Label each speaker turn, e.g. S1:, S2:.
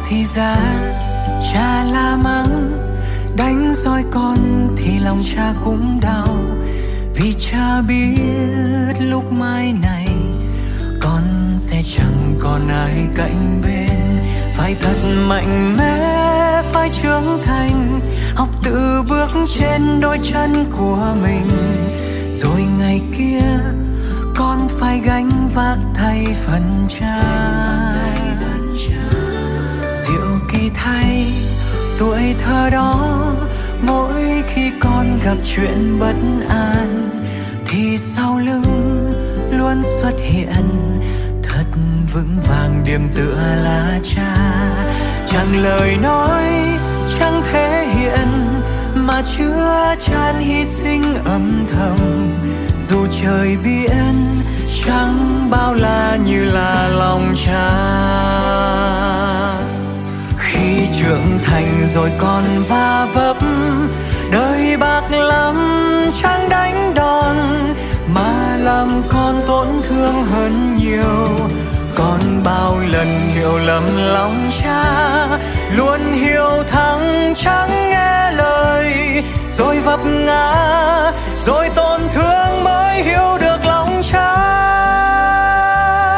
S1: thì ra cha la mắng, đánh roi con thì lòng cha cũng đau. Vì cha biết lúc mai này con sẽ chẳng còn ai cạnh bên. Phải thật mạnh mẽ, phải trưởng thành, học tự bước trên đôi chân của mình. Rồi ngày kia con phải gánh vác thay phần cha. Diệu kỳ thay tuổi thơ đó, mỗi khi con gặp chuyện bất an thì sau lưng luôn xuất hiện thật vững vàng điểm tựa là cha. Chẳng lời nói, chẳng thể hiện mà chứa chan hy sinh âm thầm. Dù trời biển chẳng bao la như là lòng cha. Khi trưởng thành rồi con va vấp, đời bạc lắm chẳng đánh đòn mà làm con tổn thương hơn nhiều. Con bao lần hiểu lầm lòng cha, luôn hiểu thắng chẳng nghe lời, rồi vấp ngã rồi tổn thương.